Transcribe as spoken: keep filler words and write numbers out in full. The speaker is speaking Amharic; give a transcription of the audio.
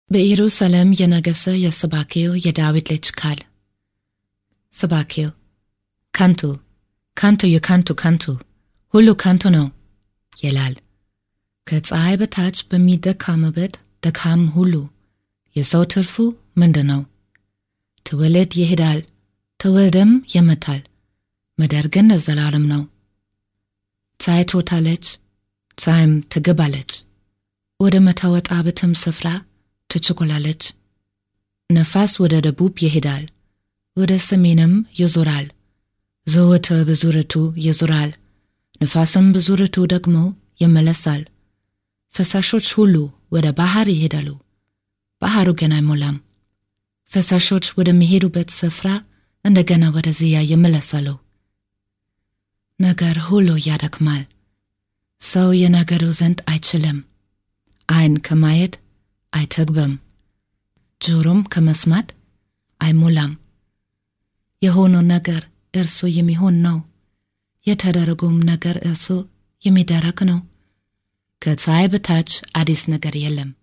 በኢየሩሳሌም የነገሰ የሰባኪው የዳዊት ልጅ ቃል። ሰባኪው ከንቱ ከንቱ የከንቱ ከንቱ ሁሉ ከንቱ ነው ይላል። ከፀሐይ በታች በሚደካምበት ድካም ሁሉ የሰው ትርፉ ምንድነው? ትውልድ ይሄዳል፣ ትውልድም ይመጣል፣ ምድር ግን ለዘላለም ነው። ፀሐይ ትወጣለች፣ ፀሐይም ትገባለች፣ ወደ መታወጣበትም ስፍራ ትችኮላለች። ነፋስ ወደ ደቡብ ይሄዳል፣ ወደ ሰሜንም ይዞራል፣ ዘወትር በዙረቱ ይዞራል፣ ነፋስም በዙረቱ ደግሞ ይመለሳል። ፈሳሾች ሁሉ ወደ ባህር ይሄዳሉ፣ ባህሩ ግን አይሞላም። ፈሳሾች ወደሚሄዱበት ስፍራ እንደገና ወደዚያ ይመለሳሉ። ነገር ሁሉ ያደክማል፣ ሰው ይናገረው ዘንድ አይችልም። ዓይን ከማየት አይጠግብም፣ ጆሮም ከመስማት አይሞላም። የሆነው ነገር እርሱ የሚሆን ነው፣ የተደረገውም ነገር እርሱ የሚደረግ ነው። ከፀሐይ በታች አዲስ ነገር የለም።